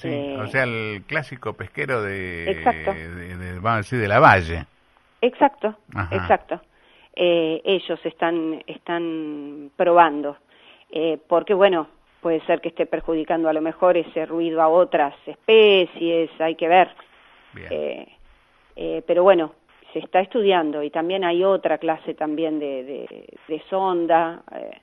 Sí, o sea, el clásico pesquero Exacto. Vamos a decir, de la valle. Exacto, Ajá. exacto. Ellos están probando, porque bueno, puede ser que esté perjudicando a lo mejor ese ruido a otras especies, hay que ver. Bien. Pero bueno, se está estudiando y también hay otra clase también de sonda.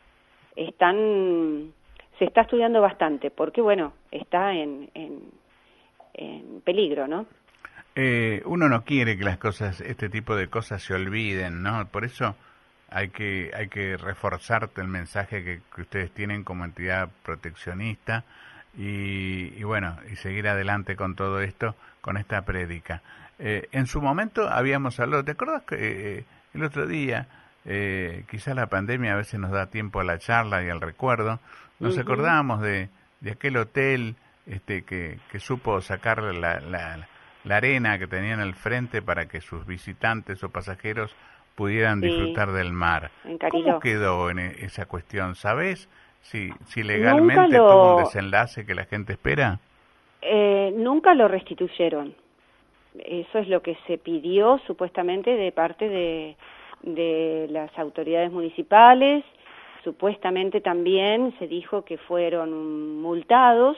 Se está estudiando bastante porque bueno, está en peligro, ¿no? Uno no quiere que este tipo de cosas se olviden, ¿no? Por eso hay que reforzar el mensaje que ustedes tienen como entidad proteccionista y bueno, y seguir adelante con todo esto, con esta prédica. En su momento habíamos hablado, ¿te acuerdas que el otro día, quizás la pandemia a veces nos da tiempo a la charla y al recuerdo, nos acordábamos de aquel hotel que supo sacar la arena que tenían al frente para que sus visitantes o pasajeros pudieran disfrutar del mar. ¿Cómo quedó en esa cuestión? ¿Sabés si legalmente tuvo un desenlace que la gente espera? Nunca lo restituyeron. Eso es lo que se pidió supuestamente de parte de las autoridades municipales. Supuestamente también se dijo que fueron multados,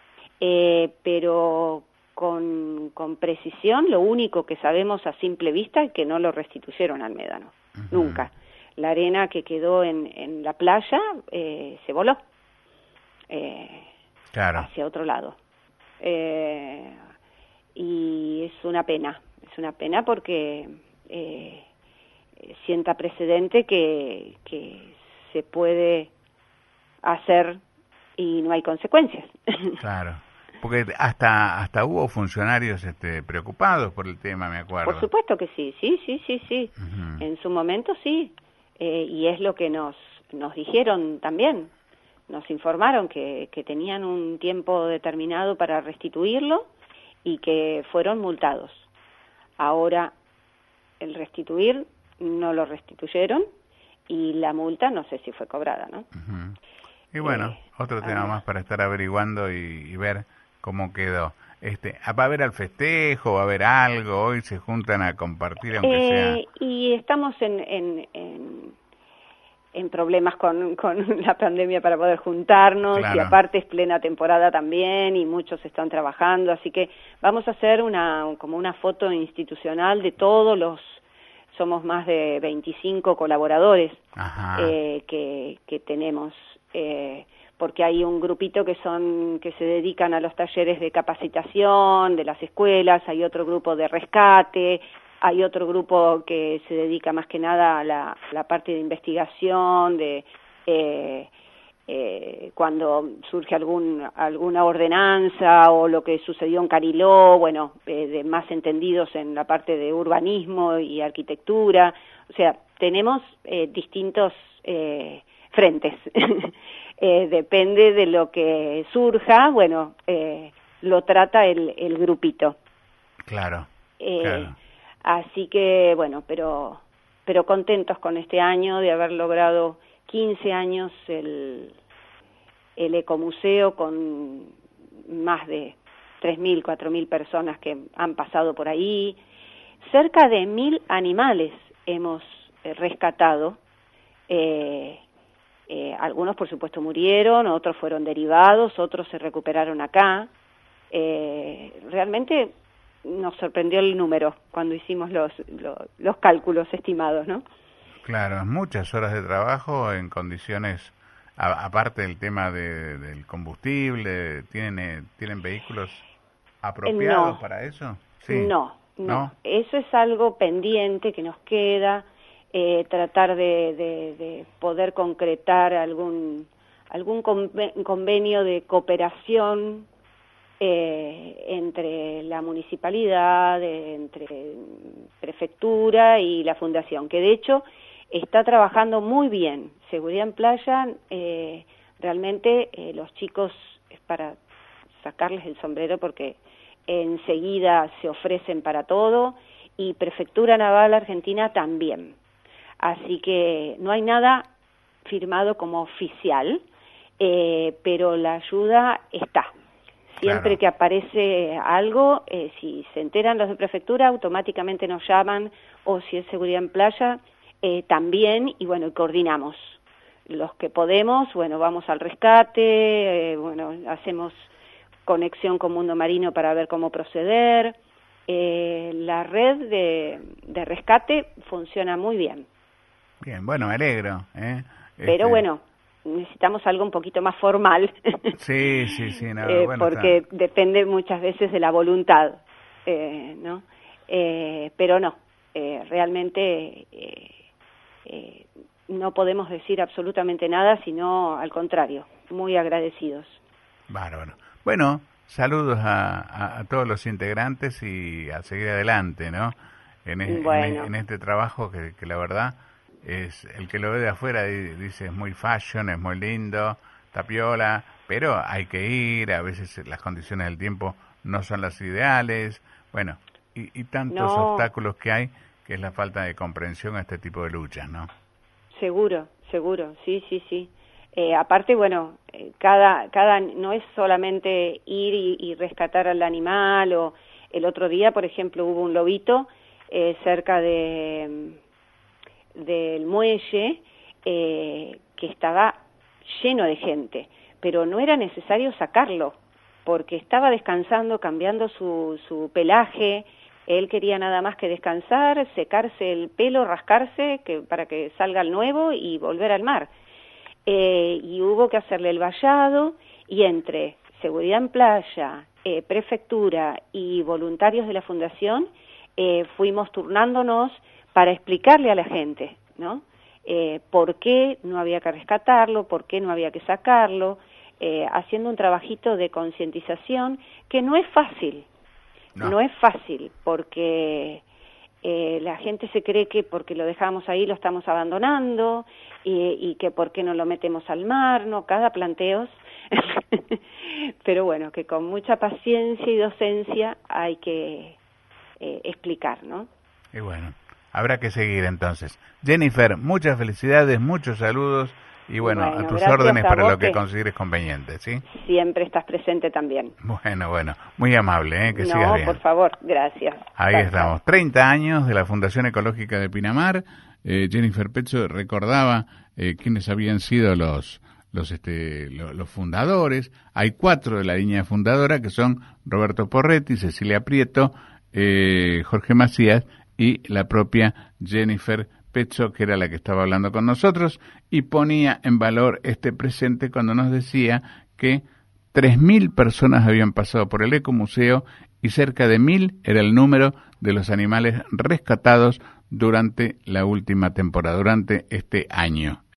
pero con precisión, lo único que sabemos a simple vista es que no lo restituyeron al médano, nunca. La arena que quedó en la playa se voló hacia otro lado. Y es una pena porque sienta precedente que se puede hacer y no hay consecuencias. Claro. Porque hasta hubo funcionarios preocupados por el tema, me acuerdo. Por supuesto que sí. En su momento sí. Y es lo que nos dijeron también. Nos informaron que tenían un tiempo determinado para restituirlo y que fueron multados. Ahora, el restituir no lo restituyeron y la multa no sé si fue cobrada, ¿no? Y bueno, otro tema más para estar averiguando y ver cómo quedó. ¿Va a haber al festejo? ¿Va a haber algo? ¿Hoy se juntan a compartir aunque sea? Y estamos en problemas con la pandemia para poder juntarnos, y aparte es plena temporada también y muchos están trabajando, así que vamos a hacer como una foto institucional de todos somos más de 25 colaboradores que tenemos, porque hay un grupito que se dedican a los talleres de capacitación de las escuelas, hay otro grupo de rescate, hay otro grupo que se dedica más que nada a la parte de investigación, cuando surge alguna ordenanza o lo que sucedió en Cariló, bueno, de más entendidos en la parte de urbanismo y arquitectura. O sea, tenemos distintos frentes. Depende de lo que surja, bueno, lo trata el grupito. Claro. Así que, bueno, pero contentos con este año de haber logrado 15 años el ecomuseo con más de 3.000, 4.000 personas que han pasado por ahí. Cerca de 1.000 animales hemos rescatado. Algunos, por supuesto, murieron, otros fueron derivados, otros se recuperaron acá. Realmente nos sorprendió el número cuando hicimos los cálculos estimados, ¿no? Claro, muchas horas de trabajo en condiciones, aparte del tema del combustible, ¿tienen vehículos apropiados para eso? Sí. No. Eso es algo pendiente que nos queda, tratar de poder concretar algún convenio de cooperación entre la municipalidad, entre prefectura y la fundación, que de hecho está trabajando muy bien. Seguridad en Playa, realmente los chicos, es para sacarles el sombrero porque enseguida se ofrecen para todo, y Prefectura Naval Argentina también. Así que no hay nada firmado como oficial, pero la ayuda está. Siempre que aparece algo, si se enteran los de prefectura, automáticamente nos llaman, o si es seguridad en playa, también, y bueno, coordinamos. Los que podemos, bueno, vamos al rescate, bueno, hacemos conexión con Mundo Marino para ver cómo proceder. La red de rescate funciona muy bien. Bien, bueno, me alegro. Pero bueno, necesitamos algo un poquito más formal. Sí, no, bueno, porque depende muchas veces de la voluntad, ¿no? Pero no, realmente no podemos decir absolutamente nada, sino al contrario, muy agradecidos. Bárbaro. Bueno, saludos a todos los integrantes y a seguir adelante, ¿no? En este trabajo que la verdad es, el que lo ve de afuera dice es muy fashion, es muy lindo, tapiola, pero hay que ir, a veces las condiciones del tiempo no son las ideales, bueno, y tantos obstáculos que hay, que es la falta de comprensión a este tipo de luchas, ¿no? Seguro, sí. Aparte, bueno, cada no es solamente ir y rescatar al animal, o el otro día, por ejemplo, hubo un lobito cerca del muelle que estaba lleno de gente, pero no era necesario sacarlo, porque estaba descansando, cambiando su pelaje. Él quería nada más que descansar, secarse el pelo, rascarse para que salga el nuevo y volver al mar. Y hubo que hacerle el vallado, y entre seguridad en playa, prefectura y voluntarios de la fundación fuimos turnándonos para explicarle a la gente, ¿no? Por qué no había que rescatarlo, por qué no había que sacarlo, haciendo un trabajito de concientización que no es fácil. No es fácil, porque la gente se cree que porque lo dejamos ahí lo estamos abandonando, y que por qué no lo metemos al mar, ¿no? Cada planteos. Pero bueno, que con mucha paciencia y docencia hay que explicar, ¿no? Y bueno, habrá que seguir entonces. Jennifer, muchas felicidades, muchos saludos. Y bueno, a tus órdenes para lo que consideres conveniente, ¿sí? Siempre estás presente también. Bueno, muy amable, que sigas bien. No, por favor, gracias. Ahí estamos, 30 años de la Fundación Ecológica de Pinamar. Jennifer Pezzo recordaba quiénes habían sido los fundadores. Hay 4 de la línea fundadora, que son Roberto Porretti, Cecilia Prieto, Jorge Macías y la propia Jennifer Pezzo, que era la que estaba hablando con nosotros, y ponía en valor este presente cuando nos decía que 3.000 personas habían pasado por el Ecomuseo y cerca de 1.000 era el número de los animales rescatados durante la última temporada, durante este año.